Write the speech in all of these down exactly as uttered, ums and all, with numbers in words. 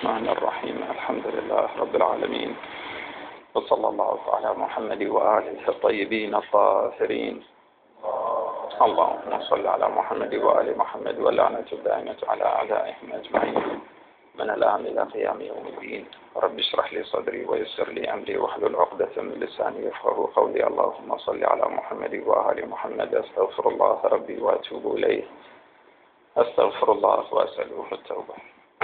الرحمن الرحيم. الحمد لله رب العالمين، وصلى الله على محمد وآله الطيبين الطاهرين. اللهم صل على محمد وآل محمد، واللعنة الدائمة على أعدائهم أجمعين من الآن إلى قيام يوم الدين. رب اشرح لي صدري ويسر لي أمري واحلل عقدة من لساني يفقهوا قولي. اللهم صل على محمد وآل محمد. أستغفر الله ربي وأتوب إليه، أستغفر الله وأسأله التوبة.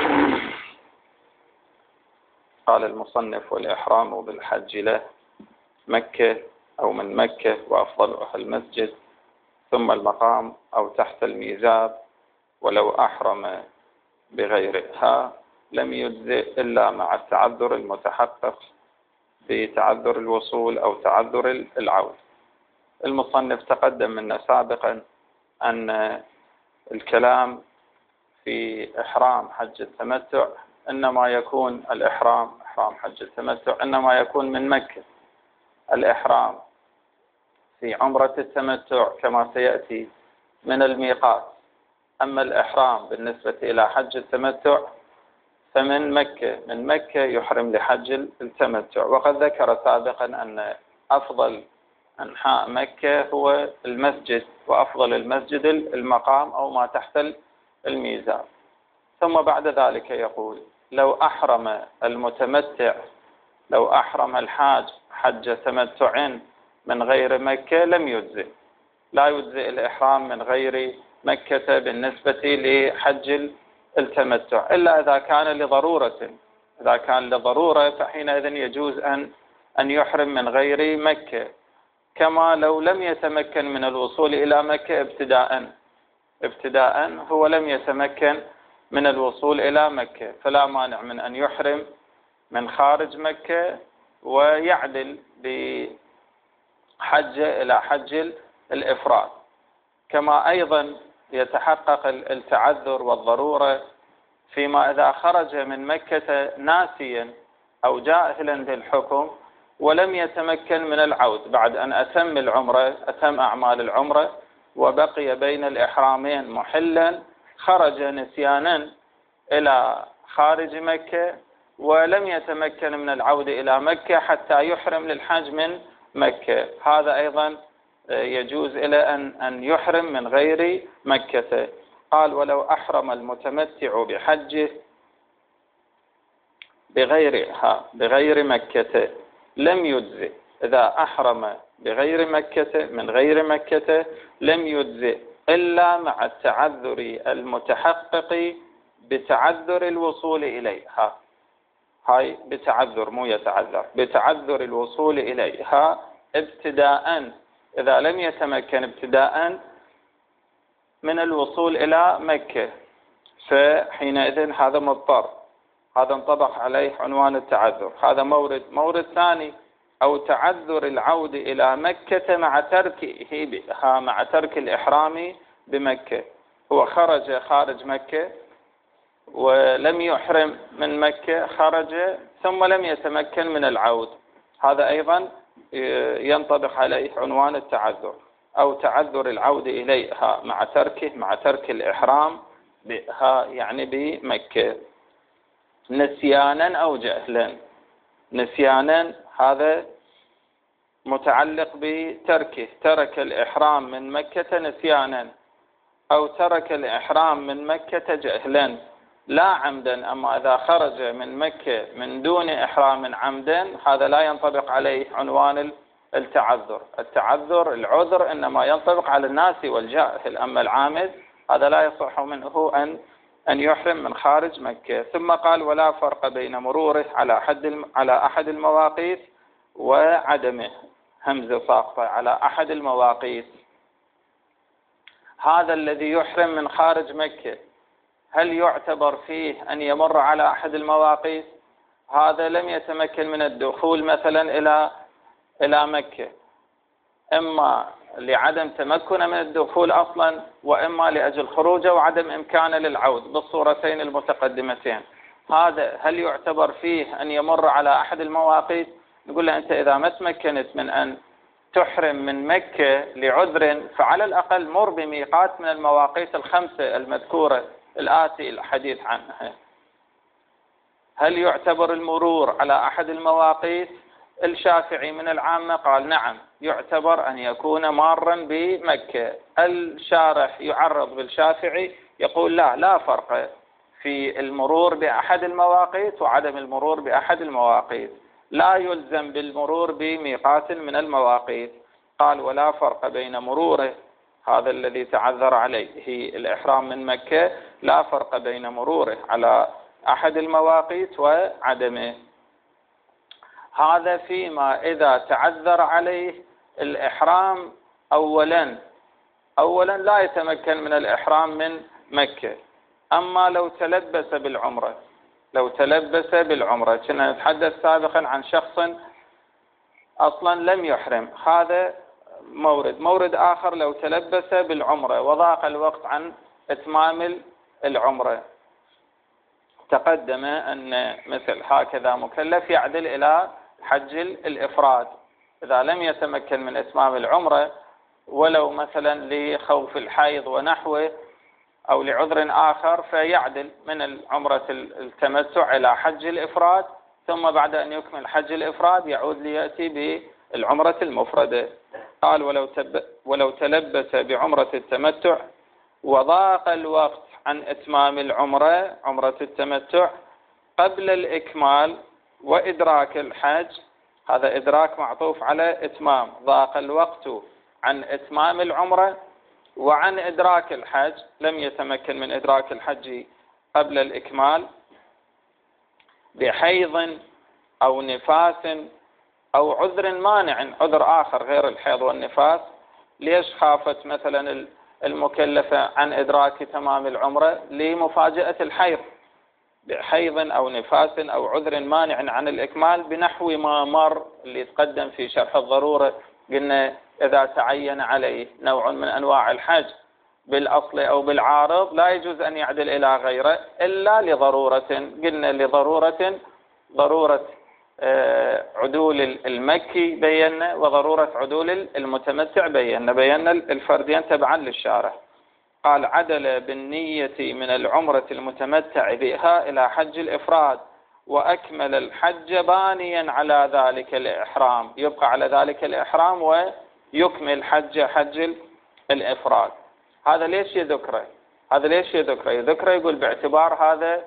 قال المصنف: والإحرام بالحج له مكة أو من مكة، وأفضلها المسجد ثم المقام أو تحت الميزاب، ولو أحرم بغيرها لم يجزئ إلا مع التعذر المتحقق بتعذر الوصول أو تعذر العود. المصنف تقدم منا سابقا أن الكلام في إحرام حج التمتع إنما يكون الإحرام إحرام حج التمتع إنما يكون من مكة. الإحرام في عمرة التمتع كما سيأتي من الميقات، أما الإحرام بالنسبة إلى حج التمتع فمن مكة، من مكة يحرم لحج التمتع. وقد ذكر سابقا أن أفضل أنحاء مكة هو المسجد، وأفضل المسجد المقام أو ما تحت الميزاب. ثم بعد ذلك يقول: لو أحرم المتمتع لو أحرم الحاج حج تمتع من غير مكة لم يجزئ، لا يجزئ الإحرام من غير مكة بالنسبة لحج التمتع، إلا إذا كان لضرورة. إذا كان لضرورة فحينئذ يجوز أن أن يحرم من غير مكة، كما لو لم يتمكن من الوصول إلى مكة ابتداء ابتداء هو لم يتمكن من الوصول إلى مكة، فلا مانع من أن يحرم من خارج مكة ويعدل بحج إلى حج الإفراد. كما أيضا يتحقق التعذر والضرورة فيما إذا خرج من مكة ناسيا أو جاهلا بالحكم ولم يتمكن من العود بعد أن أتم العمرة أتم أعمال العمرة وبقي بين الإحرامين محلا، خرج نسيانا إلى خارج مكة ولم يتمكن من العودة إلى مكة حتى يحرم للحج من مكة، هذا أيضا يجوز إلى أن أن يحرم من غير مكة. قال: ولو أحرم المتمتع بحجه بغيرها بغير مكة لم يجزئ. إذا أحرم بغير مكة من غير مكة لم يجزئ إلا مع التعذر المتحقق بتعذر الوصول إليها. هاي بتعذر مو يتعذر، بتعذر الوصول إليها ابتداء. إذا لم يتمكن ابتداء من الوصول إلى مكة فحينئذ هذا مضطر، هذا انطبق عليه عنوان التعذر. هذا مورد. مورد ثاني: أو تعذر العود إلى مكة مع تركه بها مع ترك الإحرام بمكة. هو خرج خارج مكة ولم يحرم من مكة، خرج ثم لم يتمكن من العود، هذا أيضا ينطبق عليه عنوان التعذر. أو تعذر العود إليها مع تركه مع ترك الإحرام بها يعني بمكة، نسيانا أو جهلا. نسيانا هذا متعلق بتركه، ترك الإحرام من مكة نسيانا، أو ترك الإحرام من مكة جهلا لا عمدا. أما إذا خرج من مكة من دون إحرام عمدا هذا لا ينطبق عليه عنوان التعذر. التعذر العذر إنما ينطبق على الناس والجاهل، أما العامد هذا لا يصح منه أن أن يحرم من خارج مكة. ثم قال: ولا فرق بين مروره على حد على أحد المواقيت وعدمه. همزة ساقطة على أحد المواقيت. هذا الذي يحرم من خارج مكة هل يعتبر فيه أن يمر على أحد المواقيت؟ هذا لم يتمكن من الدخول مثلا إلى إلى مكة، إما لعدم تمكن من الدخول أصلا، وإما لأجل خروجه وعدم إمكانه للعود بالصورتين المتقدمتين. هذا هل يعتبر فيه أن يمر على أحد المواقيت؟ نقول له: أنت إذا ما تمكنت من أن تحرم من مكة لعذر فعلى الأقل مر بميقات من المواقيت الخمسة المذكورة الآتي الحديث عنها. هل يعتبر المرور على أحد المواقيت؟ الشافعي من العامة قال نعم، يعتبر أن يكون مارا بمكة. الشارح يعرض بالشافعي يقول لا لا فرق في المرور بأحد المواقيت وعدم المرور بأحد المواقيت، لا يلزم بالمرور بميقات من المواقيت. قال ولا فرق بين مروره، هذا الذي تعذر عليه الإحرام من مكة، لا فرق بين مروره على أحد المواقيت وعدمه. هذا فيما إذا تعذر عليه الإحرام أولا أولا لا يتمكن من الإحرام من مكة. أما لو تلبس بالعمرة، لو تلبس بالعمرة، كنا نتحدث سابقا عن شخص أصلا لم يحرم، هذا مورد. مورد آخر لو تلبس بالعمرة وضاق الوقت عن إتمام العمرة، تقدم أن مثل هكذا مكلف يعدل إلى حج الإفراد. إذا لم يتمكن من إتمام العمرة ولو مثلا لخوف الحيض ونحوه أو لعذر آخر، فيعدل من العمرة التمتع إلى حج الإفراد، ثم بعد أن يكمل حج الإفراد يعود ليأتي بالعمرة المفردة. قال ولو, تب ولو تلبس بعمرة التمتع وضاق الوقت عن إتمام العمرة، عمرة التمتع، قبل الإكمال وإدراك الحج، هذا إدراك معطوف على إتمام، ضاق الوقت عن إتمام العمرة وعن إدراك الحج، لم يتمكن من إدراك الحج قبل الإكمال، بحيض أو نفاس أو عذر مانع، عذر آخر غير الحيض والنفاس. ليش خافت مثلا المكلفة عن إدراك تمام العمرة؟ لمفاجأة الحيض، بحيض أو نفاس أو عذر مانع عن الإكمال، بنحو ما مر اللي تقدم في شرح الضرورة. قلنا إذا تعين عليه نوع من أنواع الحج بالأصل أو بالعارض لا يجوز أن يعدل إلى غيره إلا لضرورة. قلنا لضرورة، ضرورة عدول المكي بينا، وضرورة عدول المتمتع بينا، بينا الفردين تبعا للشارع. قال عدل بالنية من العمرة المتمتع بها إلى حج الإفراد وأكمل الحج بانيا على ذلك الإحرام، يبقى على ذلك الإحرام ويكمل حج حج الإفراد. هذا ليش يذكره؟ هذا ليش يذكره؟ يذكره يقول باعتبار هذا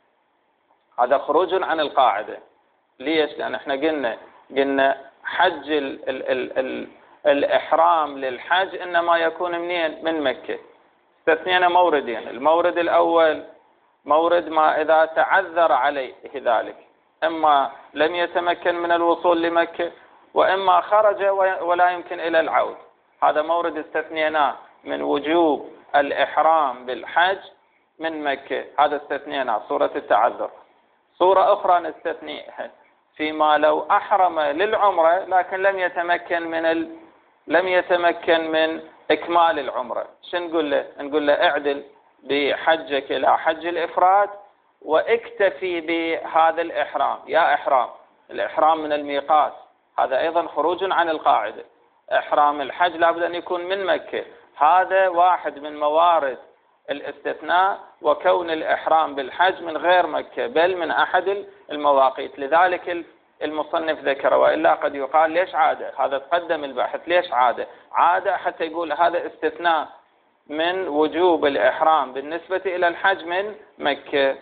هذا خروج عن القاعدة. ليش؟ لأن احنا قلنا قلنا حج ال ال ال ال الإحرام للحج إنما يكون منين؟ من مكة. استثنينا موردين، المورد الأول مورد ما إذا تعذر عليه ذلك، إما لم يتمكن من الوصول لمكة وإما خرج ولا يمكن إلى العود، هذا مورد استثنيناه من وجوب الإحرام بالحج من مكة، هذا استثنيناه صورة التعذر. صورة أخرى نستثنيها فيما لو أحرم للعمرة لكن لم يتمكن من ال... لم يتمكن من إكمال العمرة. شو نقول له؟ نقول له اعدل بحجك إلى حج الإفراد واكتفي بهذا الإحرام. يا إحرام الإحرام من الميقات، هذا أيضا خروج عن القاعدة. إحرام الحج لابد أن يكون من مكة، هذا واحد من موارد الاستثناء، وكون الإحرام بالحج من غير مكة بل من أحد المواقيت. لذلك المصنف ذكر، وإلا قد يقال ليش عادة؟ هذا تقدم البحث، ليش عادة؟ عادة حتى يقول هذا استثناء من وجوب الإحرام بالنسبة إلى الحج من مكة.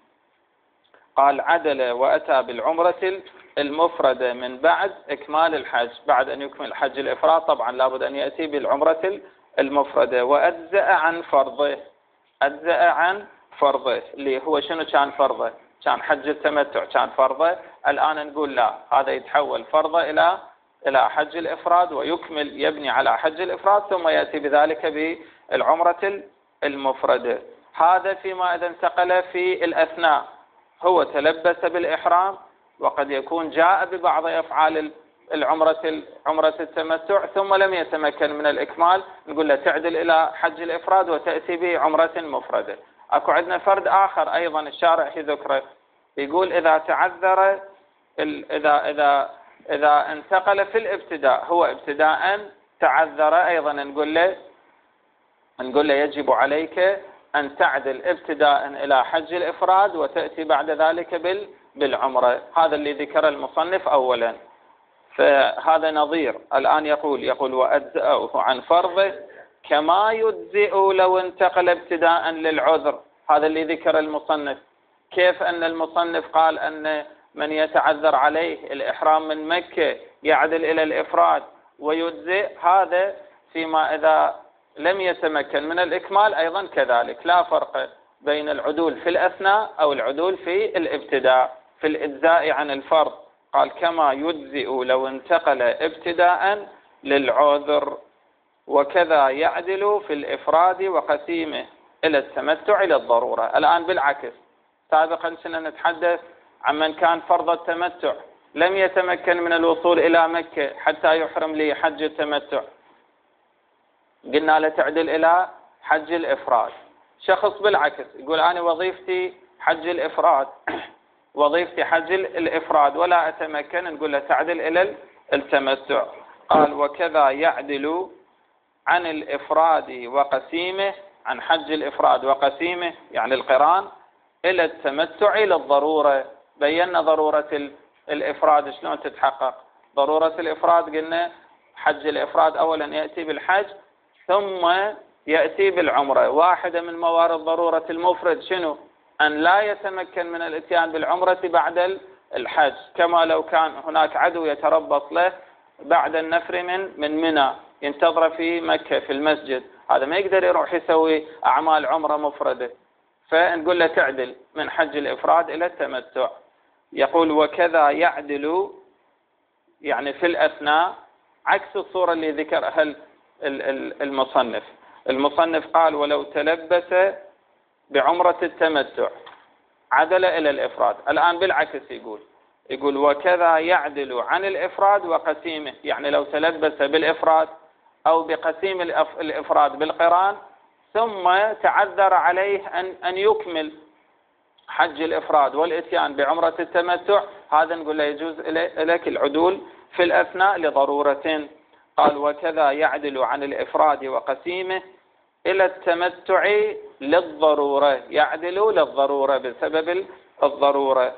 قال عدل وأتى بالعمرة المفردة من بعد إكمال الحج، بعد أن يكمل حج الإفراد طبعا لابد أن يأتي بالعمرة المفردة، وأجزأ عن فرضه، أجزأ عن فرضه اللي هو شنو كان فرضه؟ كان حج التمتع كان فرضه، الآن نقول لا، هذا يتحول فرضه إلى إلى حج الإفراد ويكمل يبني على حج الإفراد ثم يأتي بذلك بالعمرة المفردة. هذا فيما إذا انتقل في الأثناء، هو تلبس بالإحرام وقد يكون جاء ببعض أفعال العمرة عمرة التمتع ثم لم يتمكن من الإكمال، نقول له تعدل إلى حج الإفراد وتأتي بعمرة مفردة. أكو عندنا فرد آخر أيضا الشارع في ذكره، يقول إذا تعذر إذا إذا إذا انتقل في الابتداء، هو ابتداء تعذر أيضا نقول له نقول له يجب عليك أن تعدل ابتداء إلى حج الإفراد وتأتي بعد ذلك بالعمرة. هذا اللي ذكر المصنف أولا. فهذا نظير. الآن يقول يقول وأجزأه عن فرضه كما يجزئ لو انتقل ابتداء للعذر. هذا اللي ذكر المصنف. كيف أن المصنف قال أن من يتعذر عليه الإحرام من مكة يعدل إلى الإفراد ويجزئ، هذا فيما إذا لم يتمكن من الإكمال أيضا كذلك. لا فرق بين العدول في الأثناء أو العدول في الابتداء. في الإجزاء عن الفرض قال كما يجزئ لو انتقل ابتداء للعذر، وكذا يعدل في الإفراد وقسيمه إلى التمتع إلى الضرورة. الآن بالعكس، سابقا كنا نتحدث عن من كان فرض التمتع لم يتمكن من الوصول إلى مكة حتى يحرم لي حج التمتع، قلنا له تعدل إلى حج الإفراد. شخص بالعكس يقول أنا وظيفتي حج الإفراد وظيفتي حج الإفراد ولا أتمكن، نقول له تعدل إلى التمتع. قال وكذا يعدل عن الإفراد وقسيمه، عن حج الإفراد وقسيمه يعني القران، إلى التمتع إلى الضرورة. بينا ضرورة الإفراد شلون تتحقق. ضرورة الإفراد قلنا حج الإفراد أولا يأتي بالحج ثم يأتي بالعمرة. واحدة من موارد ضرورة المفرد شنو؟ أن لا يتمكن من الاتيان بالعمرة بعد الحج، كما لو كان هناك عدو يتربص له بعد النفر من من منى ينتظر في مكة في المسجد، هذا ما يقدر يروح يسوي أعمال عمرة مفردة، فنقول له تعدل من حج الإفراد إلى التمتع. يقول وكذا يعدل يعني في الأثناء، عكس الصورة اللي ذكرها المصنف. المصنف قال ولو تلبس بعمرة التمتع عدل إلى الإفراد. الآن بالعكس يقول يقول وكذا يعدل عن الإفراد وقسيمه، يعني لو تلبس بالإفراد أو بقسيم الإفراد بالقران ثم تعذر عليه أن أن يكمل حج الإفراد والإتيان بعمرة التمتع، هذا نقول له يجوز لك العدول في الأثناء لضرورة. قال وكذا يعدل عن الإفراد وقسيمه إلى التمتع للضرورة، يعدل للضرورة بسبب الضرورة.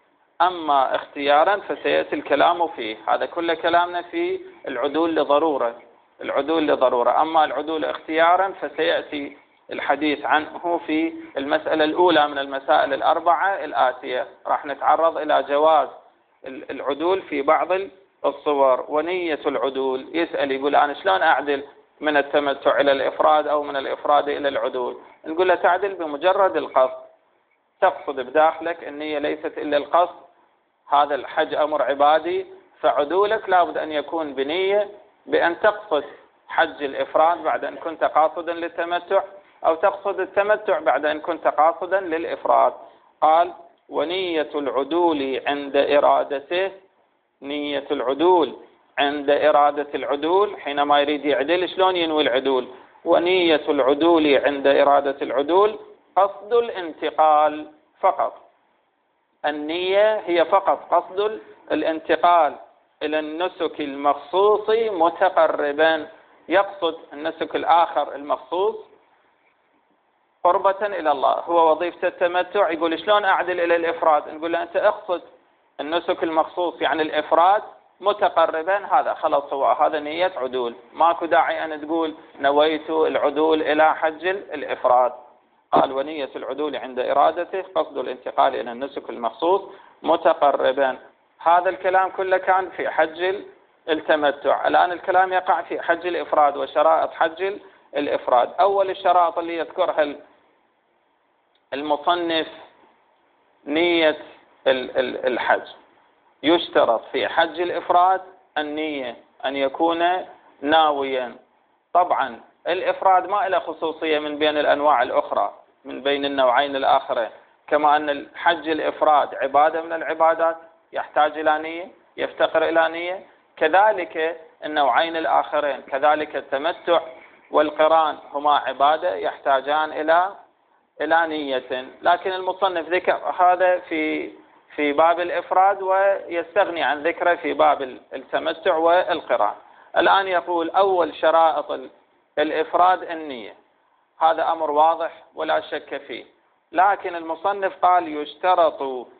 أما اختيارا فسيأتي الكلام فيه، هذا كل كلامنا في العدول لضرورة، العدول لضرورة. أما العدول اختيارا فسيأتي الحديث عنه في المسألة الأولى من المسائل الأربعة الآتية. راح نتعرض إلى جواز العدول في بعض الصور. ونية العدول، يسأل يقول أنا شلون أعدل من التمتع إلى الإفراد أو من الإفراد إلى العدول؟ نقول له تعدل بمجرد القصد، تقصد بداخلك النية ليست إلا القصد، هذا الحج أمر عبادي، فعدولك لابد أن يكون بنية بأن تقصد حج الإفراد بعد أن كنت قاصدا للتمتع، أو تقصد التمتع بعد أن كنت قاصدا للإفراد. قال ونية العدول عند إرادته، نية العدول عند إرادة العدول، حينما يريد يعدل شلون ينوي العدول؟ ونية العدول عند إرادة العدول قصد الانتقال فقط، النية هي فقط قصد الانتقال إلى النسك المخصوص متقربا، يقصد النسك الآخر المخصوص قربة إلى الله. هو وظيفة التمتع، يقول شلون أعدل إلى الإفراد؟ نقول له أنت اقصد النسك المخصوص يعني الإفراد متقربا، هذا خلاص هو هذا نية عدول، ماكو داعي أن تقول نويت العدول إلى حج الإفراد. قال ونية العدول عند إرادته قصد الانتقال إلى النسك المخصوص متقربا. هذا الكلام كله كان في حج التمتع. الآن الكلام يقع في حج الإفراد وشرائط حج الإفراد. أول الشرائط اللي يذكرها المصنف نية الحج. يشترط في حج الإفراد النية، أن يكون ناويا. طبعا الإفراد ما له خصوصية من بين الأنواع الأخرى، من بين النوعين الآخرين، كما أن الحج الإفراد عبادة من العبادات يحتاج إلى نية، يفتقر إلى نية، كذلك النوعين الآخرين، كذلك التمتع والقران هما عبادة يحتاجان إلى إلى نية. لكن المصنف ذكر هذا في في باب الإفراد ويستغني عن ذكره في باب التمتع والقران. الآن يقول أول شرائط الإفراد النية، هذا أمر واضح ولا شك فيه. لكن المصنف قال يشترط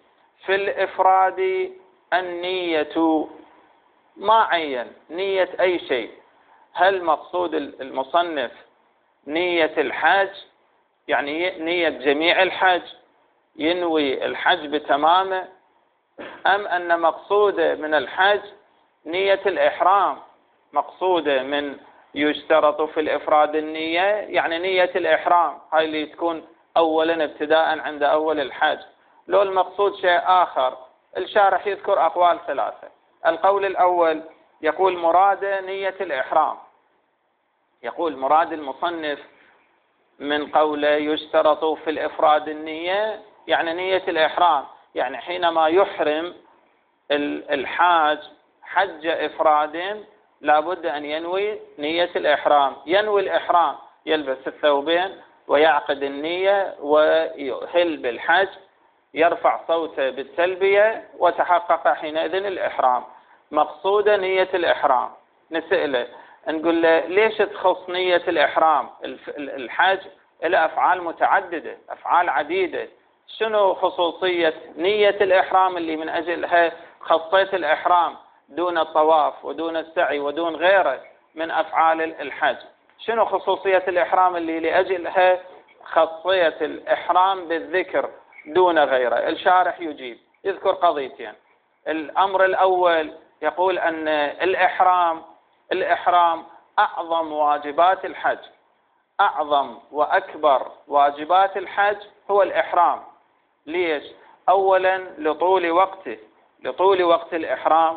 في الإفراد النية، ما عين نية أي شيء. هل مقصود المصنف نية الحج، يعني نية جميع الحج، ينوي الحج بتمامه، أم أن مقصوده من الحج نية الإحرام؟ مقصوده من يشترط في الإفراد النية يعني نية الإحرام، هاي اللي تكون أولا ابتداء عند أول الحج. لو المقصود شيء آخر، الشارح يذكر أقوال ثلاثة. القول الأول يقول مراد نية الإحرام، يقول مراد المصنف من قوله يشترط في الإفراد النية يعني نية الإحرام، يعني حينما يحرم الحاج حج إفراد لابد أن ينوي نية الإحرام. ينوي الإحرام، يلبس الثوبين ويعقد النية ويهل بالحج، يرفع صوته بالتلبية وتحقق حينئذ الإحرام. مقصود نية الإحرام. نسأله نقول له ليش تخص نية الإحرام؟ الحج له أفعال متعددة، أفعال عديدة، شنو خصوصية نية الإحرام اللي من أجلها خصيت الإحرام دون الطواف ودون السعي ودون غيره من أفعال الحج؟ شنو خصوصية الإحرام اللي لأجلها خصيت الإحرام بالذكر دون غيره؟ الشارح يجيب، يذكر قضيتين. الأمر الأول يقول أن الإحرام الإحرام أعظم واجبات الحج، أعظم وأكبر واجبات الحج هو الإحرام. ليش؟ أولا لطول وقته، لطول وقت الإحرام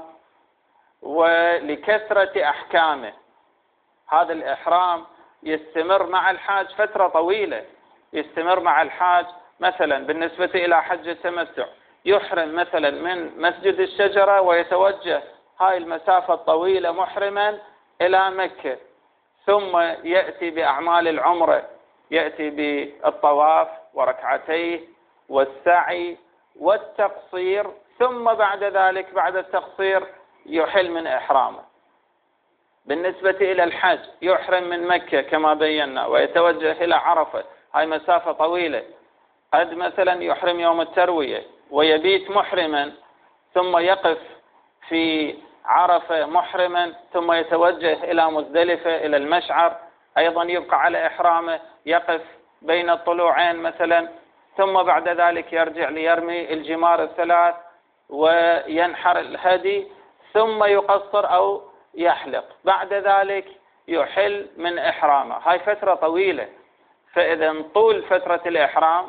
ولكثرة أحكامه. هذا الإحرام يستمر مع الحاج فترة طويلة، يستمر مع الحاج مثلا بالنسبة إلى حج التمتع يحرم مثلا من مسجد الشجرة ويتوجه هاي المسافة الطويلة محرما إلى مكة، ثم يأتي بأعمال العمرة، يأتي بالطواف وركعتيه والسعي والتقصير، ثم بعد ذلك بعد التقصير يحل من إحرامه. بالنسبة إلى الحج يحرم من مكة كما بينا ويتوجه إلى عرفة، هاي مسافة طويلة، قد مثلا يحرم يوم التروية ويبيت محرما، ثم يقف في عرفة محرما، ثم يتوجه إلى مزدلفة إلى المشعر، أيضا يبقى على إحرامه، يقف بين الطلوعين مثلا، ثم بعد ذلك يرجع ليرمي الجمار الثلاث وينحر الهدي، ثم يقصر أو يحلق، بعد ذلك يحل من إحرامه. هاي فترة طويلة. فإذا طول فترة الإحرام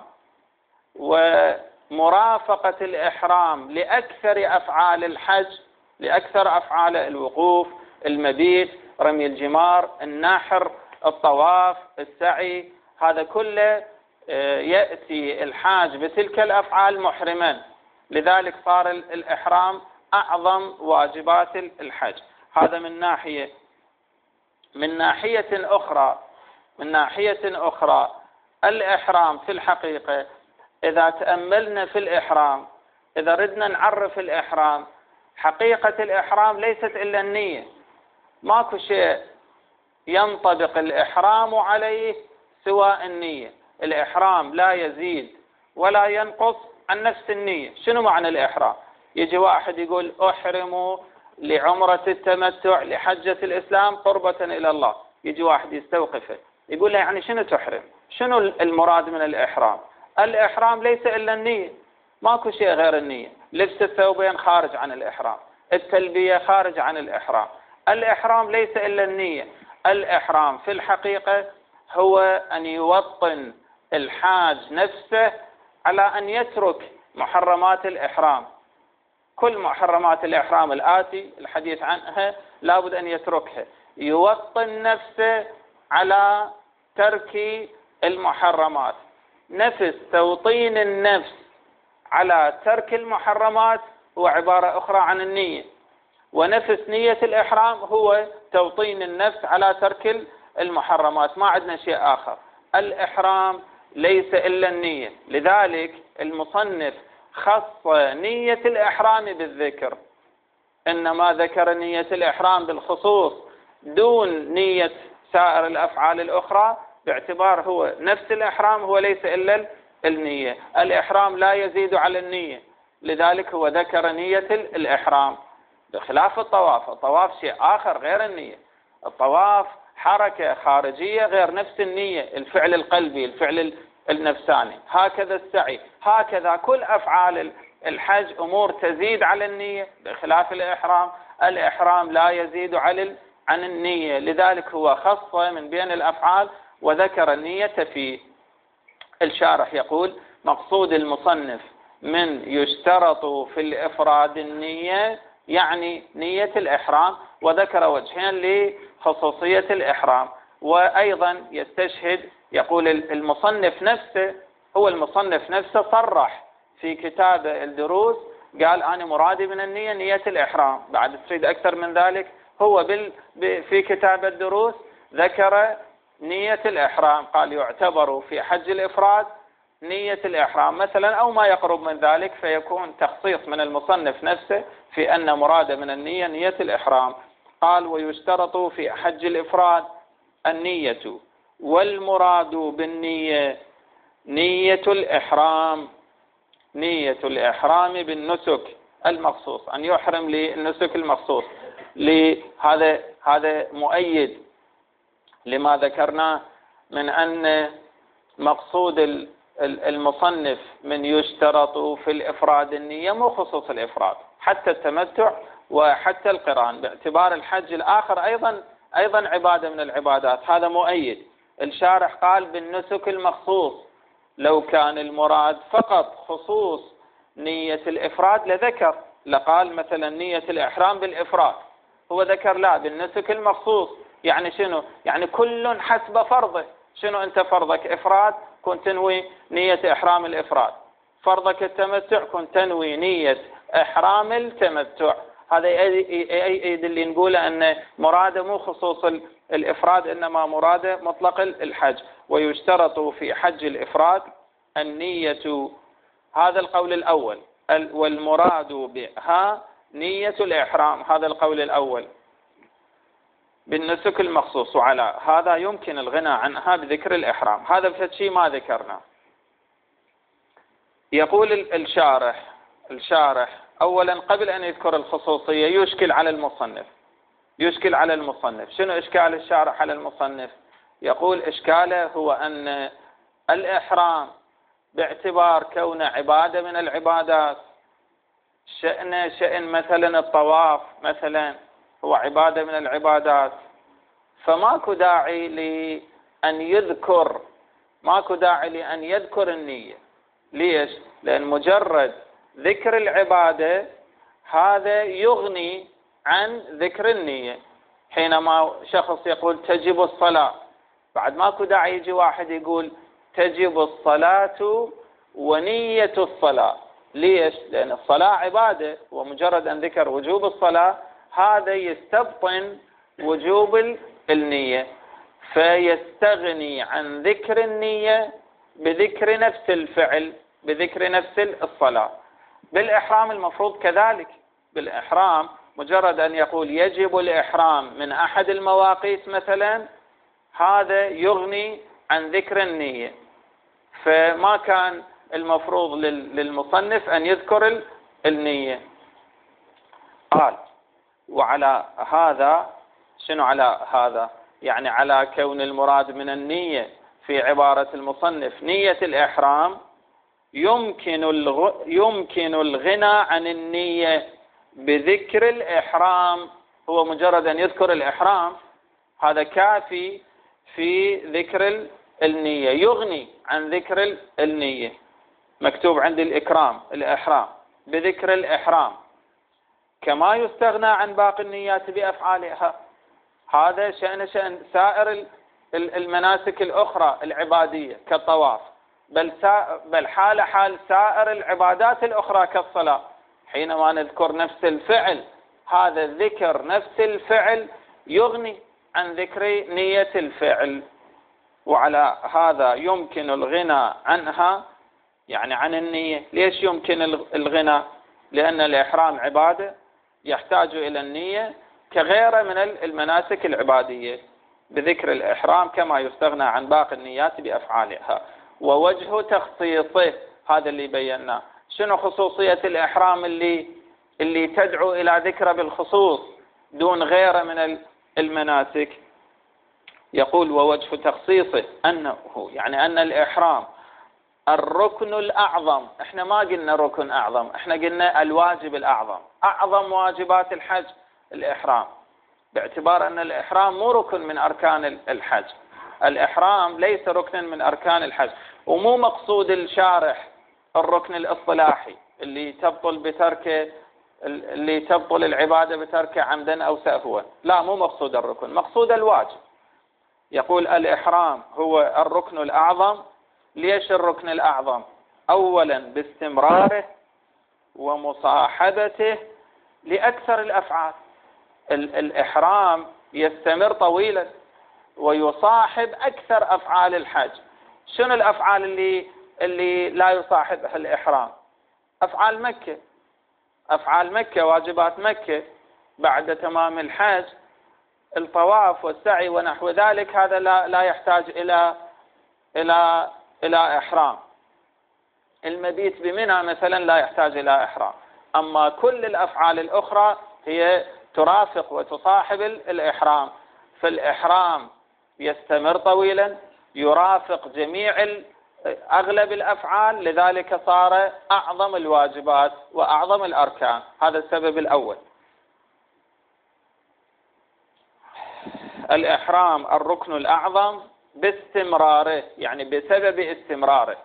ومرافقة الإحرام لأكثر أفعال الحج، لأكثر أفعال الوقوف، المبيت، رمي الجمار، النحر، الطواف، السعي، هذا كله يأتي الحاج بتلك الأفعال محرما، لذلك صار الإحرام أعظم واجبات الحج. هذا من ناحية. من ناحية أخرى من ناحية أخرى الإحرام في الحقيقة إذا تأملنا في الإحرام، إذا ردنا نعرف الإحرام، حقيقة الإحرام ليست إلا النية. ماكو شيء ينطبق الإحرام عليه سوى النية. الإحرام لا يزيد ولا ينقص عن نفس النية. شنو معنى الإحرام؟ يجي واحد يقول أحرم لعمرة التمتع لحجة الإسلام قربة إلى الله، يجي واحد يستوقفه يقول له يعني شنو تحرم؟ شنو المراد من الإحرام؟ الإحرام ليس إلا النية، ماكو شيء غير النية. لبس الثوبين خارج عن الإحرام، التلبية خارج عن الإحرام. الإحرام ليس إلا النية. الإحرام في الحقيقة هو أن يوطن الحاج نفسه على أن يترك محرمات الإحرام. كل محرمات الإحرام الآتي الحديث عنها لابد أن يتركها، يوطن نفسه على ترك المحرمات. نفس توطين النفس على ترك المحرمات هو عبارة أخرى عن النية، ونفس نية الإحرام هو توطين النفس على ترك المحرمات. ما عندنا شيء آخر. الإحرام ليس إلا النية، لذلك المصنف خص نية الإحرام بالذكر، إنما ذكر نية الإحرام بالخصوص دون نية سائر الأفعال الأخرى، باعتبار هو نفس الإحرام هو ليس إلا النية. الإحرام لا يزيد على النية، لذلك هو ذكر نية الإحرام، بخلاف الطواف. الطواف شيء آخر غير النية. الطواف حركة خارجية غير نفس النية، الفعل القلبي، الفعل النفساني. هكذا السعي، هكذا كل أفعال الحج أمور تزيد على النية، بخلاف الإحرام. الإحرام لا يزيد عن عن النية، لذلك هو خص من بين الأفعال وذكر النية فيه. الشارح يقول: مقصود المصنف من يشترط في الإفراد النية، يعني نية الإحرام، وذكر وجهين لخصوصية الإحرام. وأيضا يستشهد، يقول المصنف نفسه، هو المصنف نفسه صرح في كتاب الدروس، قال: أنا مرادي من النية نية الإحرام. بعد تريد أكثر من ذلك، هو بال في كتاب الدروس ذكر نية الإحرام، قال: يعتبر في حج الإفراد نية الإحرام مثلا، أو ما يقرب من ذلك، فيكون تخصيص من المصنف نفسه في أن مراد من النية نية الإحرام. قال: ويشترط في حج الإفراد النية، والمراد بالنية نية الإحرام، نية الإحرام بالنسك المخصوص، أن يحرم للنسك المخصوص. لهذا هذا مؤيد لما ذكرناه من أن مقصود المصنف من يشترط في الإفراد النية مو خصوص الإفراد، حتى التمتع وحتى القران، باعتبار الحج الآخر أيضا أيضا عبادة من العبادات. هذا مؤيد. الشارح قال: بالنسك المخصوص. لو كان المراد فقط خصوص نية الإفراد لذكر، لقال مثلا نية الإحرام بالإفراد. هو ذكر لا، بالنسك المخصوص. يعني شنو؟ يعني كل حسب فرضه. شنو أنت فرضك إفراد، كنت تنوي نية إحرام الإفراد. فرضك التمتع، كنت تنوي نية إحرام التمتع. هذا يؤيد اللي نقوله أن مراده مو خصوص الإفراد، إنما مراده مطلق الحج. ويشترط في حج الإفراد النية، هذا القول الأول. والمراد بها نية الإحرام، هذا القول الأول، بالنسك المخصوص. وعلى هذا يمكن الغنى عنها بذكر الإحرام. هذا بشيء ما ذكرنا. يقول الشارح الشارح أولا قبل أن يذكر الخصوصية يشكل على المصنف يشكل على المصنف شنو إشكال الشارح على المصنف؟ يقول إشكاله هو أن الإحرام باعتبار كونه عبادة من العبادات، شأن شأن مثلا الطواف مثلا هو عبادة من العبادات، فماكو داعي لأن يذكر ماكو داعي لأن يذكر النية. ليش؟ لأن مجرد ذكر العبادة هذا يغني عن ذكر النية. حينما شخص يقول تجب الصلاة، بعد ماكو داعي يجي واحد يقول تجب الصلاة ونية الصلاة. ليش؟ لأن الصلاة عبادة، ومجرد أن ذكر وجوب الصلاة هذا يستبطن وجوب النية، فيستغني عن ذكر النية بذكر نفس الفعل، بذكر نفس الصلاة. بالإحرام المفروض كذلك. بالإحرام مجرد أن يقول يجب الإحرام من أحد المواقيت مثلا، هذا يغني عن ذكر النية، فما كان المفروض للمصنف أن يذكر النية. قال: وعلى هذا، شنو على هذا؟ يعني على كون المراد من النية في عبارة المصنف نية الإحرام، يمكن الغ... يمكن الغنى عن النية بذكر الإحرام. هو مجرد أن يذكر الإحرام هذا كافي في ذكر النية، يغني عن ذكر النية. مكتوب عند الإكرام الإحرام بذكر الإحرام، كما يستغنى عن باقي النيات بأفعالها. هذا شأن شأن سائر المناسك الأخرى العبادية كالطواف، بل بل حال حال سائر العبادات الأخرى كالصلاة. حينما نذكر نفس الفعل، هذا الذكر نفس الفعل يغني عن ذكر نية الفعل. وعلى هذا يمكن الغنى عنها، يعني عن النية. ليش يمكن الغنى؟ لأن الإحرام عبادة يحتاج إلى النية كغيره من المناسك العبادية بذكر الإحرام، كما يستغنى عن باقي النيات بأفعالها. ووجه تخصيصه هذا اللي بيناه. شنو خصوصية الإحرام اللي اللي تدعو إلى ذكره بالخصوص دون غيره من المناسك؟ يقول ووجه تخصيصه أنه يعني أن الإحرام الركن الأعظم. احنا ما قلنا ركن أعظم، احنا قلنا الواجب الأعظم. أعظم واجبات الحج الإحرام، باعتبار أن الإحرام مو ركن من أركان الحج. الإحرام ليس ركنا من أركان الحج، ومو مقصود الشارح الركن الاصطلاحي اللي تبطل بتركه، اللي تبطل العبادة بتركه عمدا أو سهوا. لا، مو مقصود الركن، مقصود الواجب. يقول الإحرام هو الركن الأعظم. ليش الركن الأعظم؟ أولا باستمراره ومصاحبته لأكثر الأفعال. الإحرام يستمر طويلا ويصاحب أكثر أفعال الحج. شنو الأفعال اللي اللي لا يصاحبها الإحرام؟ أفعال مكة. أفعال مكة، واجبات مكة بعد تمام الحج، الطواف والسعي ونحو ذلك، هذا لا لا يحتاج إلى إلى إلى إحرام. المبيت بمنى مثلا لا يحتاج إلى إحرام. أما كل الأفعال الأخرى هي ترافق وتصاحب الإحرام. فالإحرام يستمر طويلا، يرافق جميع أغلب الأفعال، لذلك صار أعظم الواجبات وأعظم الأركان. هذا السبب الأول. الإحرام الركن الأعظم باستمراره، يعني بسبب استمراره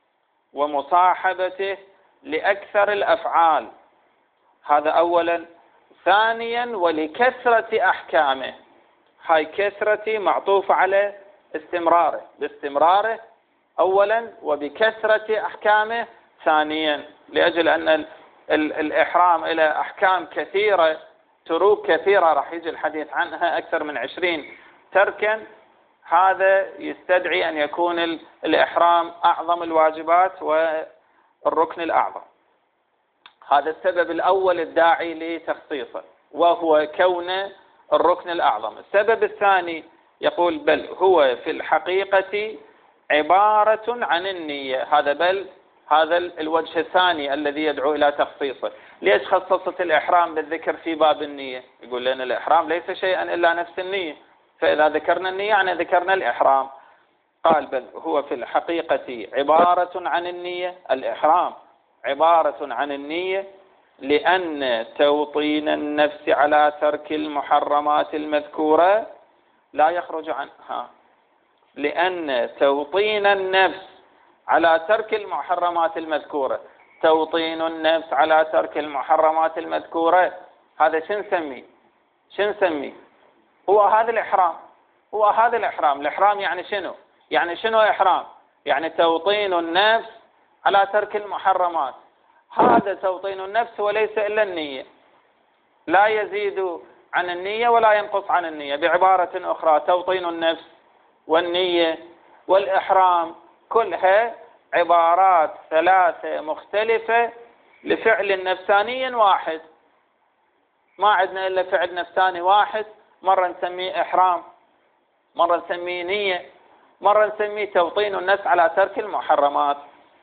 ومصاحبته لأكثر الأفعال. هذا أولا. ثانيا ولكثرة أحكامه. هاي كثرة معطوف على استمراره، باستمراره أولا وبكثرة أحكامه ثانيا، لأجل أن ال ال الإحرام إلى أحكام كثيرة، تروك كثيرة راح يجي الحديث عنها، أكثر من عشرين تركا. هذا يستدعي أن يكون الإحرام أعظم الواجبات والركن الأعظم. هذا السبب الأول الداعي لتخصيصه، وهو كون الركن الأعظم. السبب الثاني يقول بل هو في الحقيقة عبارة عن النية. هذا بل هذا الوجه الثاني الذي يدعو إلى تخصيصه. ليش خصصت الإحرام بالذكر في باب النية؟ يقول لنا الإحرام ليس شيئا إلا نفس النية، فإذا ذكرنا النية يعني ذكرنا الإحرام. قال بل هو في الحقيقة عبارة عن النية. الإحرام عبارة عن النية، لأن توطين النفس على ترك المحرمات المذكورة لا يخرج عنها. لأن توطين النفس على ترك المحرمات المذكورة، توطين النفس على ترك المحرمات المذكورة، هذا شو نسميه؟ شو نسميه؟ هو هذا الإحرام. هو هذا الإحرام. الإحرام يعني شنو؟ يعني شنو إحرام؟ يعني توطين النفس على ترك المحرمات. هذا توطين النفس وليس إلا النية، لا يزيد عن النية ولا ينقص عن النية. بعبارة أخرى، توطين النفس والنية والإحرام كلها عبارات ثلاثة مختلفة لفعل نفساني واحد. ما عندنا إلا فعل نفساني واحد، مرة نسميه إحرام، مرة نسميه نية، مرة نسميه توطين النفس على ترك المحرمات.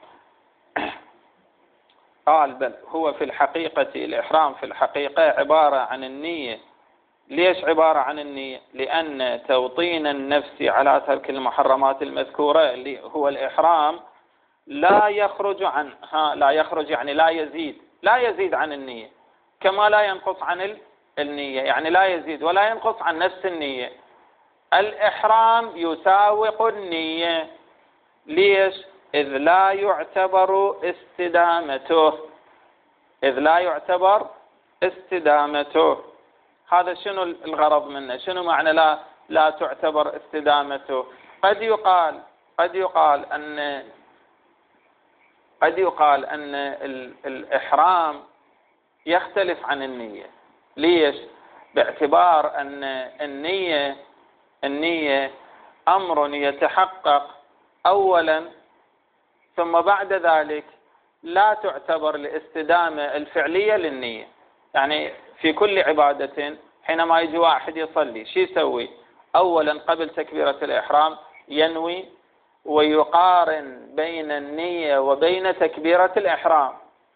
قال بل هو في الحقيقة، الإحرام في الحقيقة عبارة عن النية. ليش عبارة عن النية؟ لأن توطين النفس على ترك المحرمات المذكورة اللي هو الإحرام لا يخرج عنها. لا يخرج يعني لا يزيد، لا يزيد عن النية، كما لا ينقص عن النية، يعني لا يزيد ولا ينقص عن نفس النية. الإحرام يساوق النية. ليش؟ إذ لا يعتبر استدامته. إذ لا يعتبر استدامته. هذا شنو الغرض منه؟ شنو معنى لا لا تعتبر استدامته؟ قد يقال قد يقال أن قد يقال أن الإحرام يختلف عن النية. ليش؟ باعتبار أن النية النية أمر يتحقق أولا، ثم بعد ذلك لا تعتبر الاستدامة الفعلية للنية. يعني في كل عبادة حينما يجي واحد يصلي، شو يسوي؟ أولا قبل تكبيرة الإحرام ينوي ويقارن بين النية وبين تكبيرة الإحرام.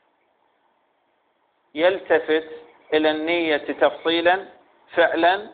يلتفت إلى النية تفصيلا فعلا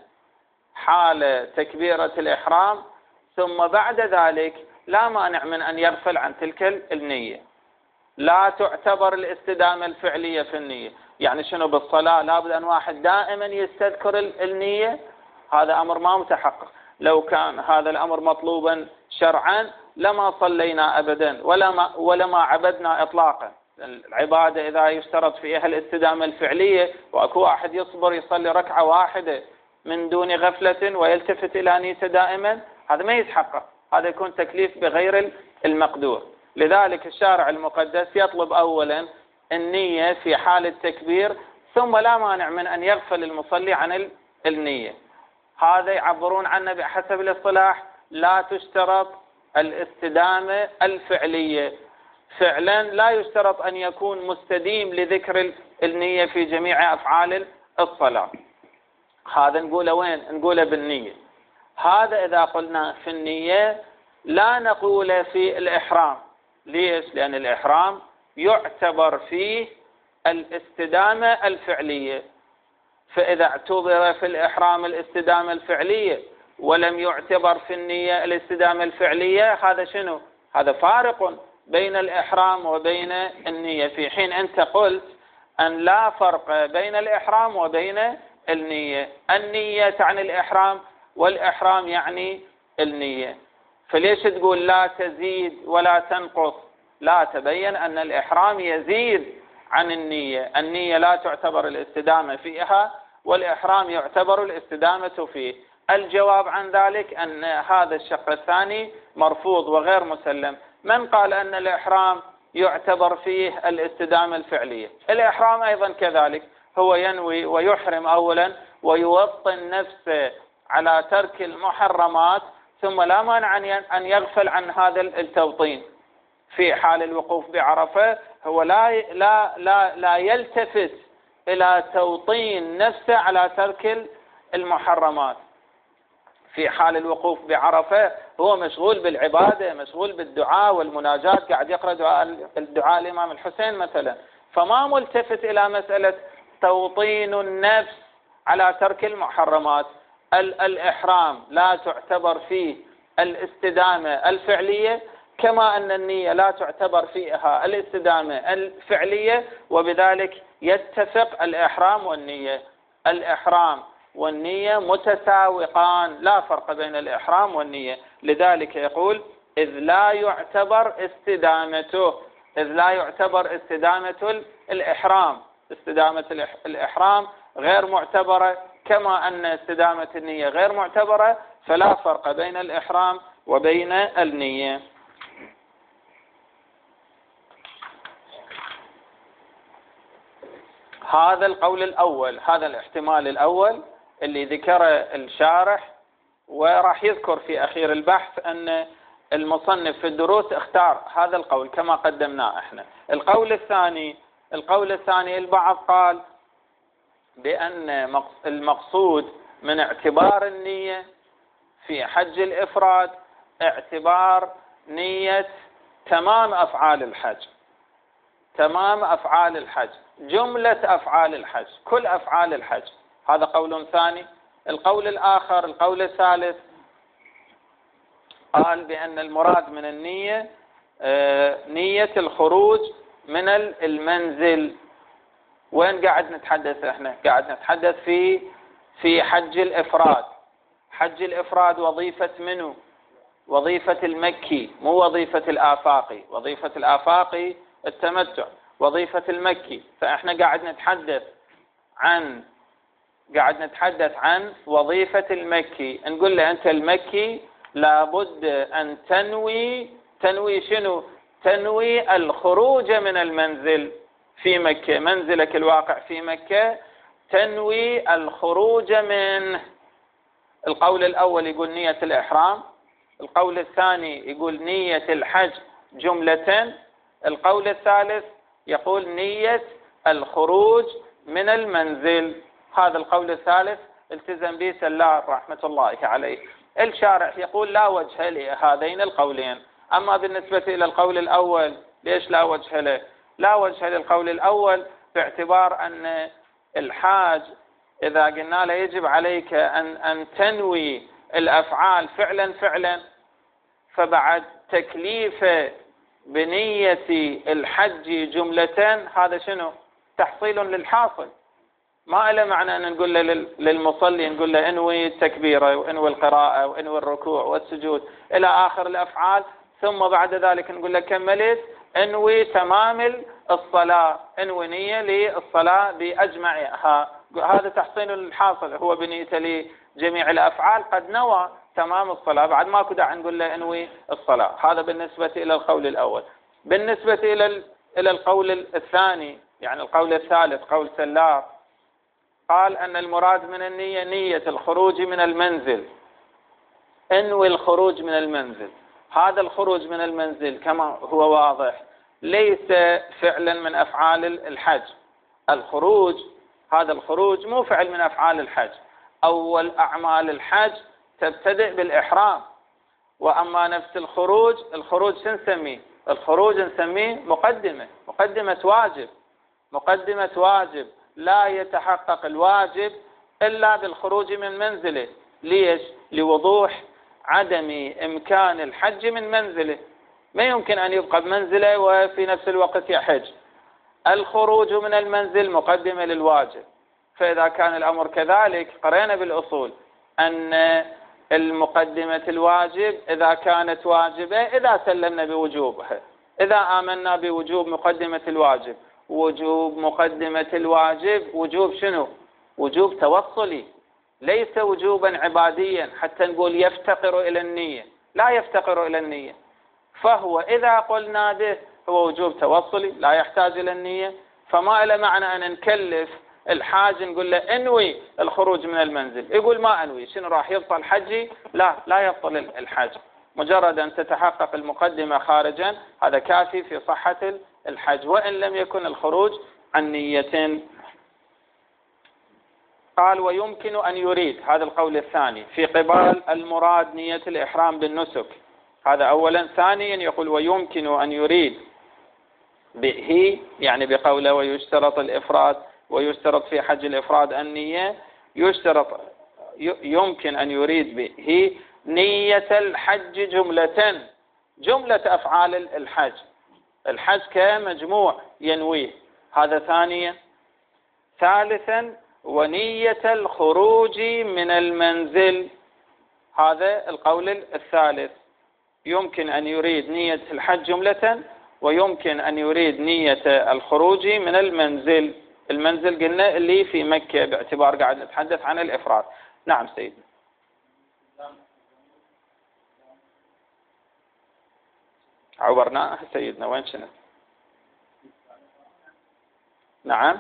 حال تكبيرة الإحرام، ثم بعد ذلك لا مانع من أن يغفل عن تلك النية. لا تعتبر الاستدامة الفعلية في النية. يعني شنو بالصلاة لابد أن واحد دائما يستذكر النية؟ هذا أمر ما متحقق. لو كان هذا الأمر مطلوبا شرعا لما صلينا أبدا ولما, ولما عبدنا إطلاقا. العبادة إذا يشترط فيها الاستدامة الفعلية، وأكو واحد يصبر يصلي ركعة واحدة من دون غفلة ويلتفت إلى نيته دائما، هذا ما يتحقق، هذا يكون تكليف بغير المقدور. لذلك الشارع المقدس يطلب أولا النية في حال التكبير، ثم لا مانع من أن يغفل المصلي عن النية. هذا يعبرون عنه بحسب الاصطلاح لا تشترط الاستدامة الفعلية. فعلا لا يشترط أن يكون مستديم لذكر النية في جميع أفعال الصلاة. هذا نقوله وين؟ نقوله بالنية. هذا إذا قلنا في النية، لا نقول في الإحرام. ليش؟ لأن الإحرام يعتبر فيه الاستدامة الفعلية، فإذا اعتبر في الإحرام الاستدامة الفعلية ولم يعتبر في النية الاستدامة الفعلية، هذا شنو؟ هذا فارق بين الإحرام وبين النية، في حين أنت قلت أن لا فرق بين الإحرام وبين النية. النية تعني الإحرام والإحرام يعني النية، فليش تقول لا تزيد ولا تنقص؟ لا، تبين أن الإحرام يزيد عن النية. النية لا تعتبر الاستدامة فيها، والإحرام يعتبر الاستدامة فيه. الجواب عن ذلك أن هذا الشق الثاني مرفوض وغير مسلم. من قال أن الإحرام يعتبر فيه الاستدامة الفعلية؟ الإحرام أيضا كذلك، هو ينوي ويحرم أولا ويوطن نفسه على ترك المحرمات، ثم لا مانع أن يغفل عن هذا التوطين. في حال الوقوف بعرفة هو لا لا لا لا يلتفت إلى توطين نفسه على ترك المحرمات. في حال الوقوف بعرفة هو مشغول بالعبادة، مشغول بالدعاء والمناجات، قاعد يقرأ دعاء الدعاء الإمام الحسين مثلا، فما ملتفت إلى مسألة توطين النفس على ترك المحرمات. الإحرام لا تعتبر فيه الاستدامة الفعلية، كما أن النية لا تعتبر فيها الاستدامة الفعلية، وبذلك يتفق الإحرام والنية. الإحرام والنية متساوقان، لا فرق بين الإحرام والنية. لذلك يقول إذ لا يعتبر استدامته، إذ لا يعتبر استدامة الإحرام. استدامة الإحرام غير معتبرة، كما أن استدامة النية غير معتبرة، فلا فرق بين الإحرام وبين النية. هذا القول الأول، هذا الاحتمال الأول اللي ذكره الشارح، وراح يذكر في أخير البحث أن المصنف في الدروس اختار هذا القول كما قدمناه احنا. القول الثاني، القول الثاني البعض قال بأن المقصود من اعتبار النية في حج الإفراد اعتبار نية تمام أفعال الحج، تمام أفعال الحج، جملة أفعال الحج، كل أفعال الحج. هذا قول ثاني. القول الآخر، القول الثالث، قال بأن المراد من النية نية الخروج من المنزل. وين قاعد نتحدث احنا؟ قاعد نتحدث في في حج الإفراد. حج الإفراد وظيفة منه؟ وظيفة المكي، مو وظيفة الآفاقي. وظيفة الآفاقي التمتع، وظيفة المكي. فاحنا قاعد نتحدث عن قاعد نتحدث عن وظيفة المكي. نقول له أنت المكي لابد أن تنوي تنوي شنو؟ تنوي الخروج من المنزل في مكة، منزلك الواقع في مكة، تنوي الخروج منه. القول الأول يقول نية الإحرام، القول الثاني يقول نية الحج جملة، القول الثالث يقول نية الخروج من المنزل. هذا القول الثالث التزم به سلار رحمة الله عليه. الشارح يقول لا وجه لهذين القولين. أما بالنسبة إلى القول الأول، ليش لا وجه له؟ لا وجه للقول الأول باعتبار أن الحاج إذا قلنا له يجب عليك أن أن تنوي الأفعال فعلا فعلا، فبعد تكليفه بنية الحج جملة هذا شنو؟ تحصيل للحاصل. ما له معنى أن نقول له للمصلي نقول له انوي التكبيرة وانوي القراءة وانوي الركوع والسجود إلى آخر الأفعال، ثم بعد ذلك نقول له كملت انوي تمام الصلاة، انوي نية للصلاة بأجمعها. هذا تحصيل للحاصل، هو بنية لجميع الأفعال قد نوى تمام الصلاة، بعد ماكو داعي نقول له انوي الصلاة. هذا بالنسبة إلى القول الأول. بالنسبة إلى إلى القول الثاني، يعني القول الثالث، قول سلار، قال أن المراد من النية نية الخروج من المنزل. انوي الخروج من المنزل. هذا الخروج من المنزل كما هو واضح ليس فعلا من أفعال الحج. الخروج، هذا الخروج مو فعل من أفعال الحج. أول أعمال الحج تبتدئ بالإحرام، وأما نفس الخروج، الخروج نسميه الخروج نسميه مقدمة، مقدمة واجب، مقدمة واجب. لا يتحقق الواجب إلا بالخروج من منزله. ليش؟ لوضوح عدم إمكان الحج من منزله. ما يمكن أن يبقى بمنزله وفي نفس الوقت يحج. الخروج من المنزل مقدمة للواجب. فإذا كان الأمر كذلك قرأنا بالأصول أن المقدمة الواجب إذا كانت واجبة إذا سلمنا بوجوبها. إذا آمنا بوجوب مقدمة الواجب، وجوب مقدمة الواجب وجوب شنو؟ وجوب توصلي، ليس وجوبا عباديا حتى نقول يفتقر إلى النية. لا يفتقر إلى النية، فهو إذا قلنا به هو وجوب توصلي لا يحتاج إلى النية. فما له معنى أن نكلف الحاج نقول له انوي الخروج من المنزل، يقول ما انوي، شنو راح يبطل حجي؟ لا، لا يبطل الحج. مجرد أن تتحقق المقدمة خارجا هذا كافي في صحة الحج، وإن لم يكن الخروج عن نية. قال ويمكن أن يريد، هذا القول الثاني في قبال المراد نية الإحرام بالنسك. هذا أولا. ثانيا يقول ويمكن أن يريد به، يعني بقوله ويشترط الإفراد، ويشترط في حج الإفراد النية، يشترط يمكن أن يريد به نية الحج جملة، جملة أفعال الحج، الحج كمجموع ينويه. هذا ثانيا. ثالثا ونية الخروج من المنزل، هذا القول الثالث. يمكن أن يريد نية الحج جملة، ويمكن أن يريد نية الخروج من المنزل. المنزل قلنا اللي في مكة باعتبار قاعد نتحدث عن الإفراد. نعم سيدنا. عبرناه سيدنا، وين شنو؟ نعم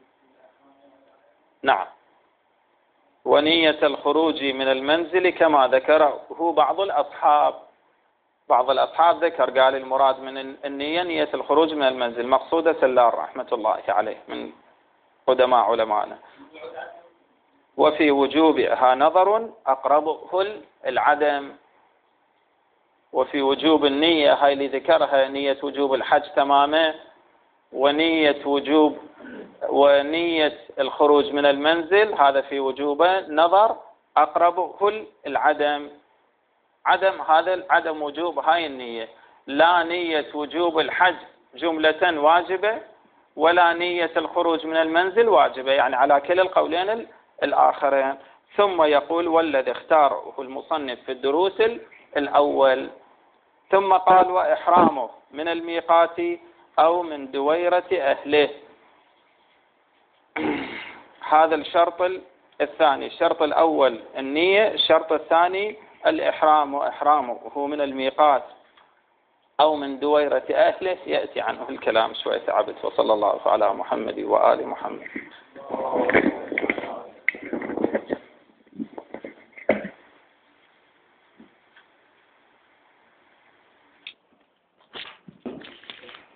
نعم. ونية الخروج من المنزل كما ذكره بعض الأصحاب، بعض الأصحاب ذكر قال المراد من النية نية الخروج من المنزل. مقصودة سلار رحمة الله عليه من قدماء علمائنا. وفي وجوبها نظر أقربه العدم. وفي وجوب النية هاي اللي ذكرها نية وجوب الحج تماما، ونية وجوب ونية الخروج من المنزل هذا في وجوبه نظر أقربه العدم. عدم هذا العدم وجوب هاي النية، لا نية وجوب الحج جملة واجبة ولا نية الخروج من المنزل واجبة، يعني على كلا القولين الآخرين. ثم يقول والذي اختاره المصنف في الدروس الأول. ثم قال وإحرامه من الميقات أو من دويرة أهله. هذا الشرط الثاني. الشرط الأول النية، الشرط الثاني الإحرام، وإحرامه هو من الميقات أو من دويرة أهله يأتي عنه الكلام شوي. تعبت. وصلى الله على محمد وآل محمد.